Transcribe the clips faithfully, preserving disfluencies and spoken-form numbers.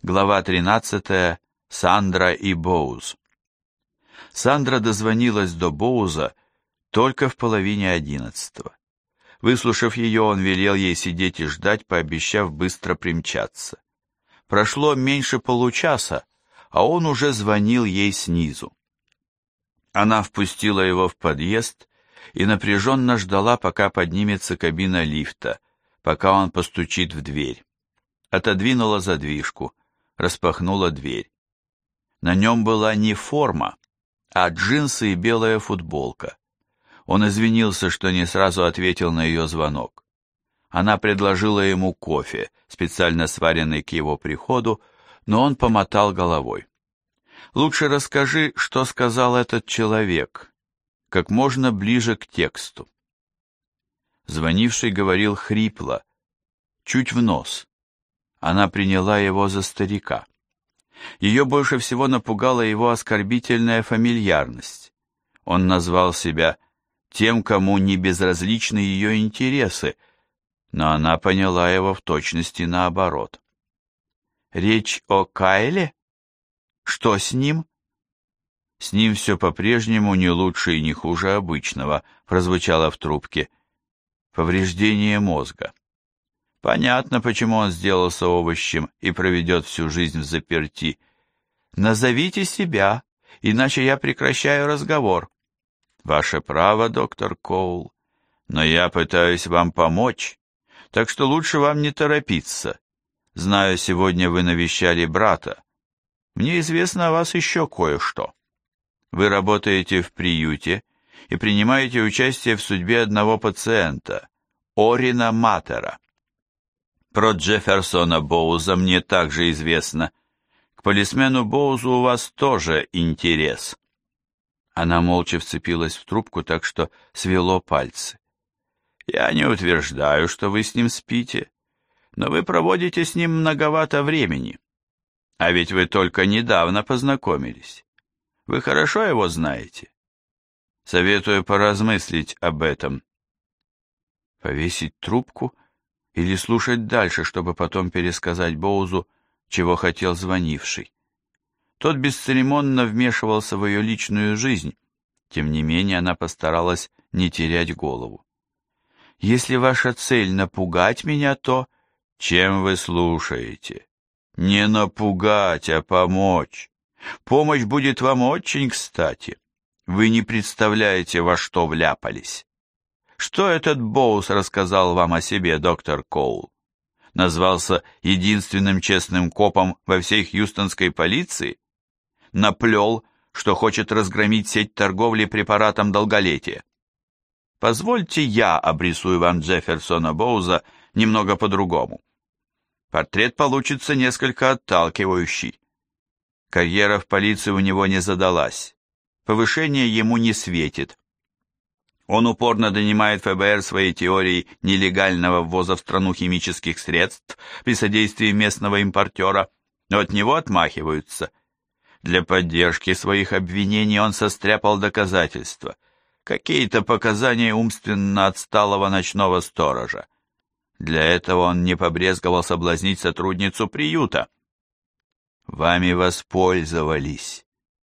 Глава тринадцатая. Сандра и Боуз. Сандра дозвонилась до Боуза только в половине одиннадцатого. Выслушав ее, он велел ей сидеть и ждать, пообещав быстро примчаться. Прошло меньше получаса, а он уже звонил ей снизу. Она впустила его в подъезд и напряженно ждала, пока поднимется кабина лифта, пока он постучит в дверь. Отодвинула задвижку, распахнула дверь. На нем была не форма, а джинсы и белая футболка. Он извинился, что не сразу ответил на ее звонок. Она предложила ему кофе, специально сваренный к его приходу, но он помотал головой. «Лучше расскажи, что сказал этот человек, как можно ближе к тексту». Звонивший говорил хрипло, чуть в нос. Она приняла его за старика. Ее больше всего напугала его оскорбительная фамильярность. Он назвал себя тем, кому не безразличны ее интересы, но она поняла его в точности наоборот. «Речь о Кайле? Что с ним?» «С ним все по-прежнему не лучше и не хуже обычного», прозвучало в трубке. «Повреждение мозга. Понятно, почему он сделался овощем и проведет всю жизнь в заперти. Назовите себя, иначе я прекращаю разговор». «Ваше право, доктор Коул, но я пытаюсь вам помочь, так что лучше вам не торопиться. Знаю, сегодня вы навещали брата. Мне известно о вас еще кое-что. Вы работаете в приюте и принимаете участие в судьбе одного пациента, Орина Матера. Про Джефферсона Боуза мне также известно. К полисмену Боузу у вас тоже интерес». Она молча вцепилась в трубку, так что свело пальцы. «Я не утверждаю, что вы с ним спите, но вы проводите с ним многовато времени. А ведь вы только недавно познакомились. Вы хорошо его знаете? Советую поразмыслить об этом». Повесить трубку или слушать дальше, чтобы потом пересказать Боузу, чего хотел звонивший. Тот бесцеремонно вмешивался в ее личную жизнь, тем не менее она постаралась не терять голову. «Если ваша цель напугать меня, то...» «Чем вы слушаете? Не напугать, а помочь. Помощь будет вам очень кстати. Вы не представляете, во что вляпались. Что этот Боуз рассказал вам о себе, доктор Коул? Назвался единственным честным копом во всей хьюстонской полиции? Наплел, что хочет разгромить сеть торговли препаратом долголетия? Позвольте я обрисую вам Джефферсона Боуза немного по-другому. Портрет получится несколько отталкивающий. Карьера в полиции у него не задалась. Повышение ему не светит. Он упорно донимает ФБР своей теорией нелегального ввоза в страну химических средств при содействии местного импортера, но от него отмахиваются. Для поддержки своих обвинений он состряпал доказательства, какие-то показания умственно отсталого ночного сторожа. Для этого он не побрезговал соблазнить сотрудницу приюта. Вами воспользовались.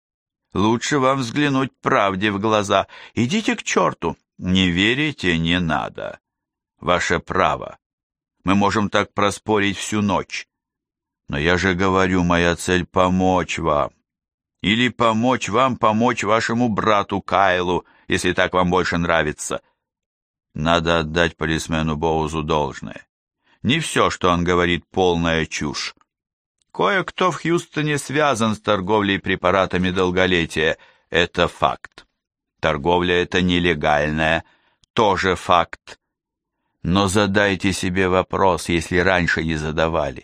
Лучше вам взглянуть правде в глаза. Идите к черту. Не верите, не надо. Ваше право. Мы можем так проспорить всю ночь. Но я же говорю, моя цель — помочь вам. Или помочь вам помочь вашему брату Кайлу, если так вам больше нравится. Надо отдать полисмену Боузу должное. Не все, что он говорит, полная чушь. Кое-кто в Хьюстоне связан с торговлей препаратами долголетия. Это факт. Торговля эта нелегальная. Тоже факт. Но задайте себе вопрос, если раньше не задавали.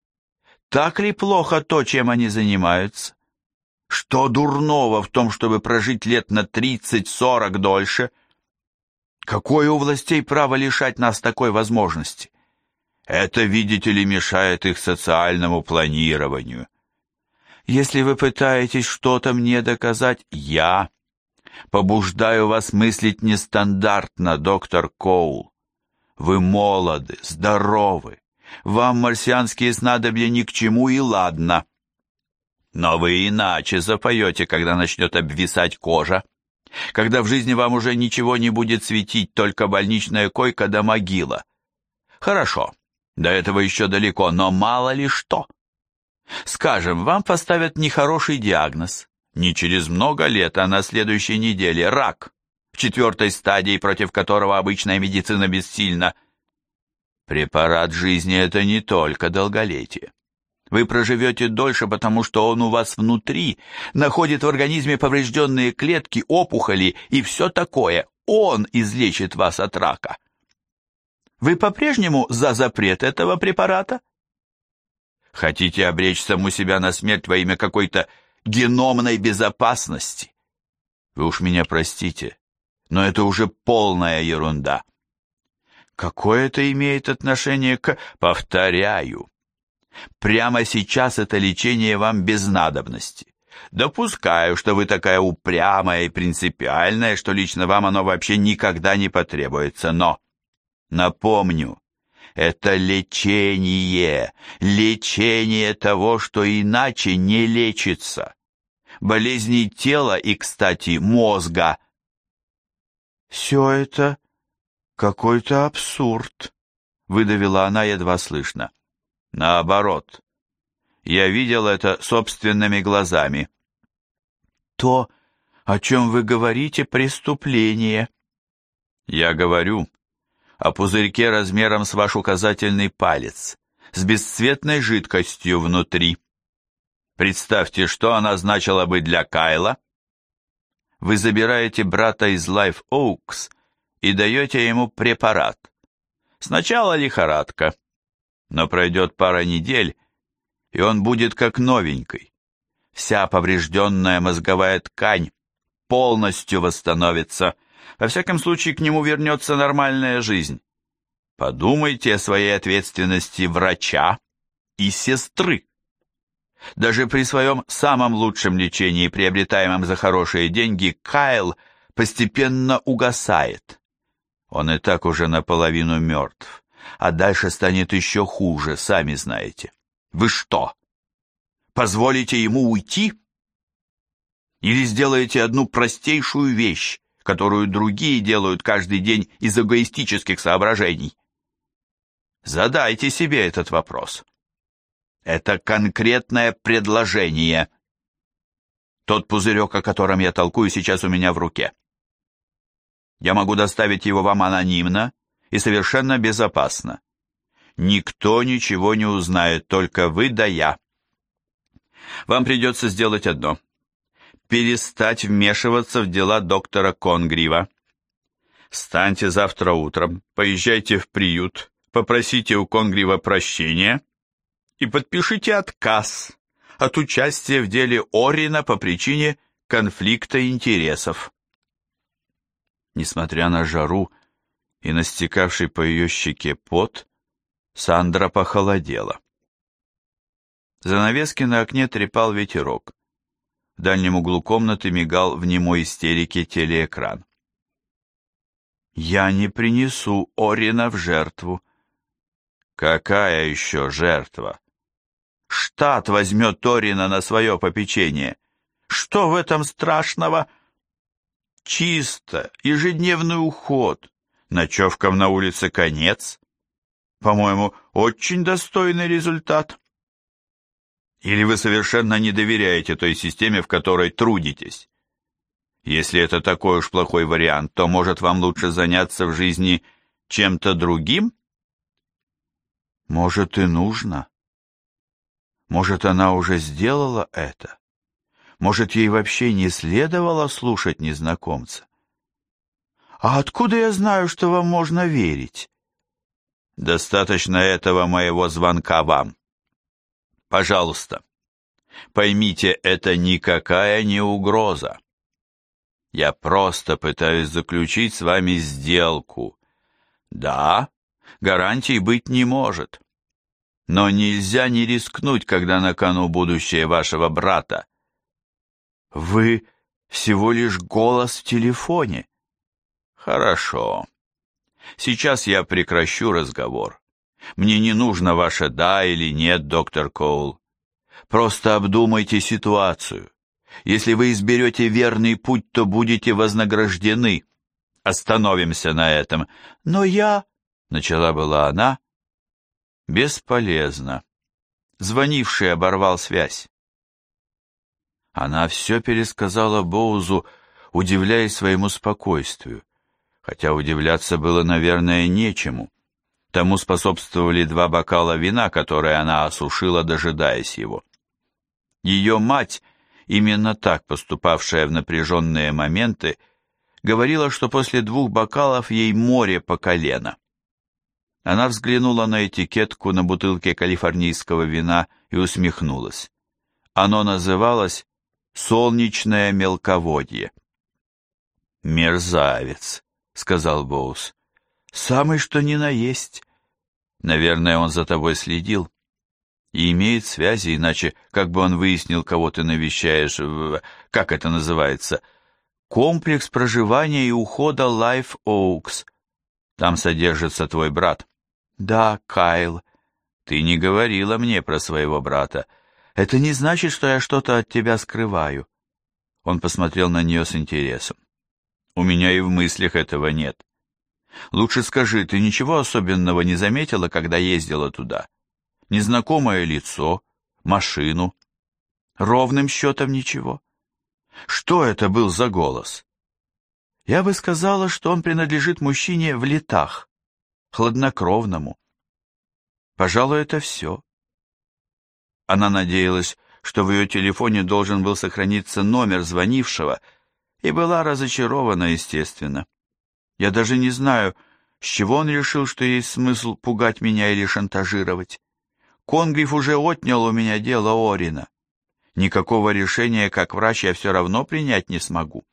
Так ли плохо то, чем они занимаются? Что дурного в том, чтобы прожить лет на тридцать-сорок дольше? Какое у властей право лишать нас такой возможности? Это, видите ли, мешает их социальному планированию. Если вы пытаетесь что-то мне доказать, я побуждаю вас мыслить нестандартно, доктор Коул. Вы молоды, здоровы, Вам марсианские снадобья ни к чему и ладно. Но вы иначе запоете, когда начнет обвисать кожа, когда в жизни вам уже ничего не будет светить, только больничная койка да могила. Хорошо, до этого еще далеко, но мало ли что. Скажем, вам поставят нехороший диагноз. Не через много лет, а на следующей неделе рак, в четвертой стадии, против которого обычная медицина бессильна. Препарат жизни – это не только долголетие. Вы проживете дольше, потому что он у вас внутри, находит в организме поврежденные клетки, опухоли и все такое. Он излечит вас от рака. Вы по-прежнему за запрет этого препарата? Хотите обречь саму себя на смерть во имя какой-то геномной безопасности? Вы уж меня простите, но это уже полная ерунда. Какое это имеет отношение к... Повторяю. Прямо сейчас это лечение вам без надобности. Допускаю, что вы такая упрямая и принципиальная, что лично вам оно вообще никогда не потребуется, но... Напомню, это лечение, лечение того, что иначе не лечится. Болезней тела и, кстати, мозга. Все это какой-то абсурд, выдавила она едва слышно. Наоборот, я видел это собственными глазами. То, о чем вы говорите, преступление. Я говорю о пузырьке размером с ваш указательный палец, с бесцветной жидкостью внутри. Представьте, что она значила бы для Кайла. Вы забираете брата из Live Oaks и даете ему препарат. Сначала лихорадка, но пройдет пара недель, и он будет как новенький. Вся поврежденная мозговая ткань полностью восстановится. Во всяком случае, к нему вернется нормальная жизнь. Подумайте о своей ответственности врача и сестры. Даже при своем самом лучшем лечении, приобретаемом за хорошие деньги, Кайл постепенно угасает. Он и так уже наполовину мертв. А дальше станет еще хуже, сами знаете. Вы что, позволите ему уйти? Или сделаете одну простейшую вещь, которую другие делают каждый день из эгоистических соображений? Задайте себе этот вопрос. Это конкретное предложение. Тот пузырек, о котором я толкую, сейчас у меня в руке. Я могу доставить его вам анонимно и совершенно безопасно. Никто ничего не узнает, только вы да я. Вам придется сделать одно. Перестать вмешиваться в дела доктора Конгрива. Встаньте завтра утром, поезжайте в приют, попросите у Конгрива прощения и подпишите отказ от участия в деле Оррина по причине конфликта интересов. Несмотря на жару и на стекавший по ее щеке пот, Сандра похолодела. Занавески на окне трепал ветерок. В дальнем углу комнаты мигал в немой истерике телеэкран. «Я не принесу Оррина в жертву». «Какая еще жертва?» «Штат возьмет Оррина на свое попечение. Что в этом страшного?» «Чисто, ежедневный уход, ночевкам на улице конец. По-моему, очень достойный результат». Или вы совершенно не доверяете той системе, в которой трудитесь? Если это такой уж плохой вариант, то, может, вам лучше заняться в жизни чем-то другим? Может, и нужно. Может, она уже сделала это? Может, ей вообще не следовало слушать незнакомца? А откуда я знаю, что вам можно верить? Достаточно этого моего звонка вам. Пожалуйста, поймите, это никакая не угроза. Я просто пытаюсь заключить с вами сделку. Да, гарантий быть не может. Но нельзя не рискнуть, когда на кону будущее вашего брата. Вы всего лишь голос в телефоне. Хорошо. Сейчас я прекращу разговор Мне не нужно ваше «да» или «нет», доктор Коул. Просто обдумайте ситуацию. Если вы изберете верный путь, то будете вознаграждены. Остановимся на этом. Но я... Начала была она. Бесполезно. Звонивший оборвал связь. Она все пересказала Боузу, удивляясь своему спокойствию. Хотя удивляться было, наверное, нечему. Тому способствовали два бокала вина, которые она осушила, дожидаясь его. Ее мать, именно так поступавшая в напряженные моменты, говорила, что после двух бокалов ей море по колено. Она взглянула на этикетку на бутылке калифорнийского вина и усмехнулась. Оно называлось «Солнечное мелководье». «Мерзавец», — сказал Боуз. «Самый что ни на есть. Наверное, он за тобой следил. И имеет связи, иначе как бы он выяснил, кого ты навещаешь в... Как это называется? Комплекс проживания и ухода Life Oaks. Там содержится твой брат». «Да, Кайл. Ты не говорила мне про своего брата. Это не значит, что я что-то от тебя скрываю». Он посмотрел на нее с интересом. «У меня и в мыслях этого нет. Лучше скажи, ты ничего особенного не заметила, когда ездила туда? Незнакомое лицо, машину? Ровным счетом ничего? Что это был за голос?» «Я бы сказала, что он принадлежит мужчине в летах, хладнокровному. Пожалуй, это все». Она надеялась, что в ее телефоне должен был сохраниться номер звонившего, и была разочарована, естественно. Я даже не знаю, с чего он решил, что есть смысл пугать меня или шантажировать. Конгриф уже отнял у меня дело Орина. Никакого решения, как врач, я все равно принять не смогу.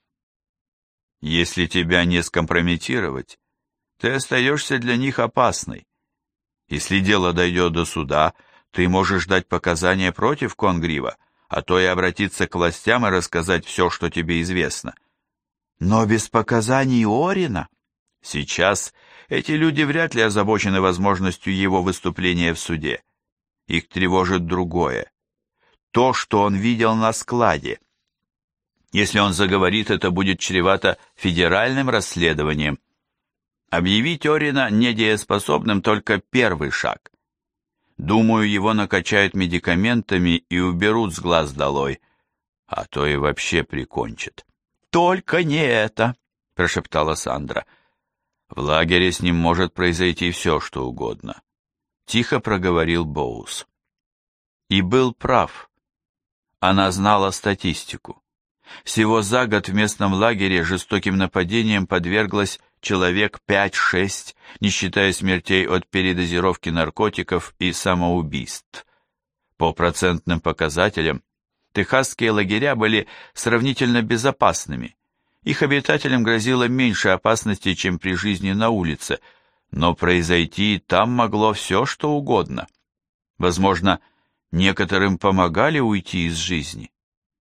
Если тебя не скомпрометировать, ты остаешься для них опасной. Если дело дойдет до суда, ты можешь дать показания против Конгрива, а то и обратиться к властям и рассказать все, что тебе известно. Но без показаний Орина? Сейчас эти люди вряд ли озабочены возможностью его выступления в суде. Их тревожит другое. То, что он видел на складе. Если он заговорит, это будет чревато федеральным расследованием. Объявить Орина недееспособным только первый шаг. Думаю, его накачают медикаментами и уберут с глаз долой, а то и вообще прикончат. «Только не это!» – прошептала Сандра. «В лагере с ним может произойти все, что угодно», – тихо проговорил Боуз. И был прав. Она знала статистику. Всего за год в местном лагере жестоким нападениям подверглось человек пять-шесть, не считая смертей от передозировки наркотиков и самоубийств. По процентным показателям, техасские лагеря были сравнительно безопасными. Их обитателям грозило меньше опасности, чем при жизни на улице, но произойти там могло все, что угодно. Возможно, некоторым помогали уйти из жизни.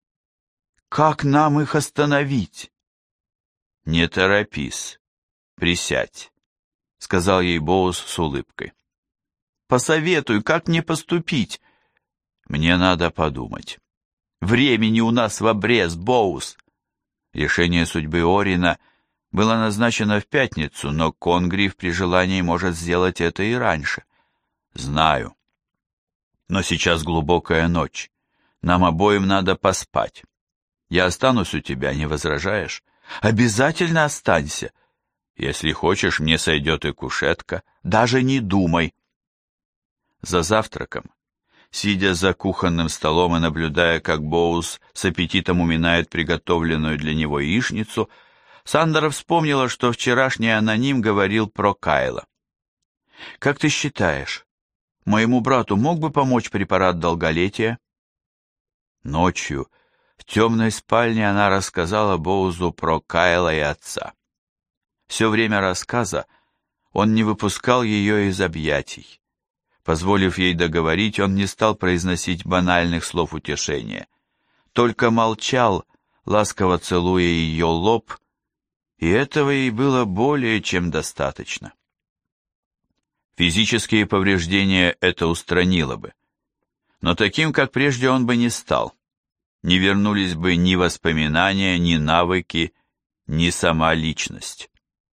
«Как нам их остановить?» «Не торопись, присядь», — сказал ей Боуз с улыбкой. «Посоветуй, как мне поступить?» «Мне надо подумать. Времени у нас в обрез, Боуз». Решение судьбы Орина было назначено в пятницу, но Конгриф при желании может сделать это и раньше. Знаю. Но сейчас глубокая ночь. Нам обоим надо поспать. Я останусь у тебя, не возражаешь? Обязательно останься. Если хочешь, мне сойдет и кушетка. Даже не думай. За завтраком, сидя за кухонным столом и наблюдая, как Боуз с аппетитом уминает приготовленную для него яичницу, Сандра вспомнила, что вчерашний аноним говорил про Кайла. «Как ты считаешь, моему брату мог бы помочь препарат долголетия?» Ночью в темной спальне она рассказала Боузу про Кайла и отца. Все время рассказа он не выпускал ее из объятий. Позволив ей договорить, он не стал произносить банальных слов утешения. Только молчал, ласково целуя ее лоб, и этого ей было более чем достаточно. Физические повреждения это устранило бы. Но таким, как прежде, он бы не стал. Не вернулись бы ни воспоминания, ни навыки, ни сама личность.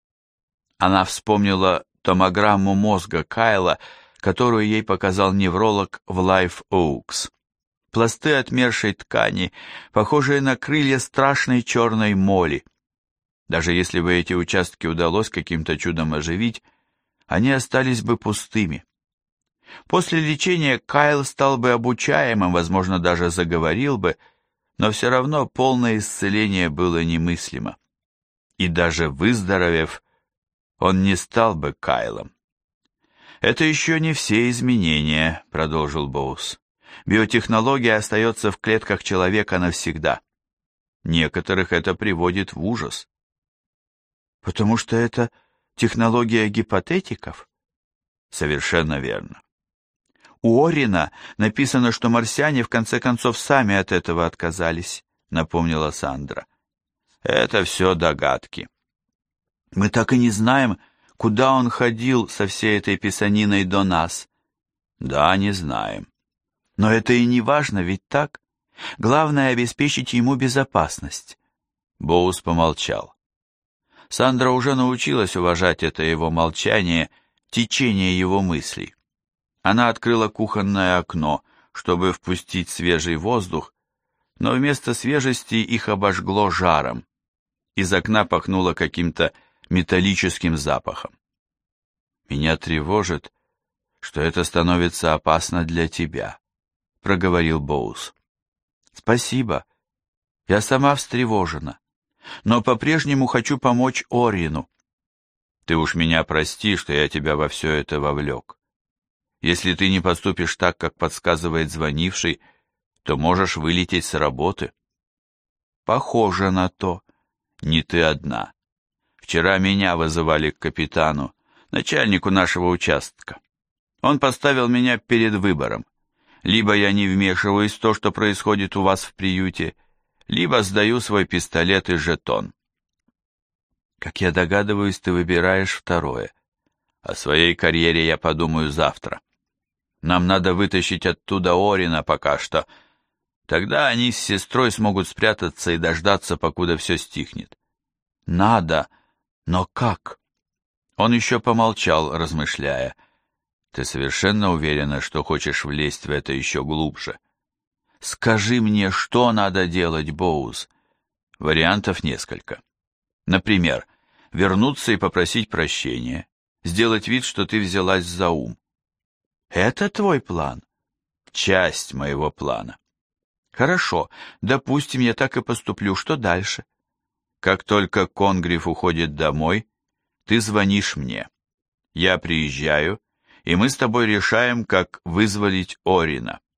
Она вспомнила томограмму мозга Кайла, которую ей показал невролог в Лайв Оукс. Пласты отмершей ткани, похожие на крылья страшной черной моли. Даже если бы эти участки удалось каким-то чудом оживить, они остались бы пустыми. После лечения Кайл стал бы обучаемым, возможно, даже заговорил бы, но все равно полное исцеление было немыслимо. И даже выздоровев, он не стал бы Кайлом. «Это еще не все изменения», — продолжил Боуз. «Биотехнология остается в клетках человека навсегда. Некоторых это приводит в ужас». «Потому что это технология гипотетиков?» «Совершенно верно. У Орина написано, что марсиане в конце концов сами от этого отказались», — напомнила Сандра. «Это все догадки. Мы так и не знаем, куда он ходил со всей этой писаниной до нас». «Да, не знаем. Но это и не важно, ведь так? Главное — обеспечить ему безопасность». Боуз помолчал. Сандра уже научилась уважать это его молчание, течение его мыслей. Она открыла кухонное окно, чтобы впустить свежий воздух, но вместо свежести их обожгло жаром. Из окна пахнуло каким-то металлическим запахом. «Меня тревожит, что это становится опасно для тебя», — проговорил Боуз. «Спасибо. Я сама встревожена, но по-прежнему хочу помочь Орину». «Ты уж меня прости, что я тебя во все это вовлек. Если ты не поступишь так, как подсказывает звонивший, то можешь вылететь с работы». «Похоже на то. Не ты одна. Вчера меня вызывали к капитану, начальнику нашего участка. Он поставил меня перед выбором. Либо я не вмешиваюсь в то, что происходит у вас в приюте, либо сдаю свой пистолет и жетон». «Как я догадываюсь, ты выбираешь второе. О своей карьере я подумаю завтра. Нам надо вытащить оттуда Орина пока что. Тогда они с сестрой смогут спрятаться и дождаться, покуда все стихнет». «Надо, но как?» Он еще помолчал, размышляя. «Ты совершенно уверена, что хочешь влезть в это еще глубже? Скажи мне, что надо делать, Боуз?» Вариантов несколько. Например, вернуться и попросить прощения, сделать вид, что ты взялась за ум. Это твой план? Часть моего плана. Хорошо, допустим, я так и поступлю. Что дальше? Как только Конгрифф уходит домой, ты звонишь мне. Я приезжаю, и мы с тобой решаем, как вызволить Орина.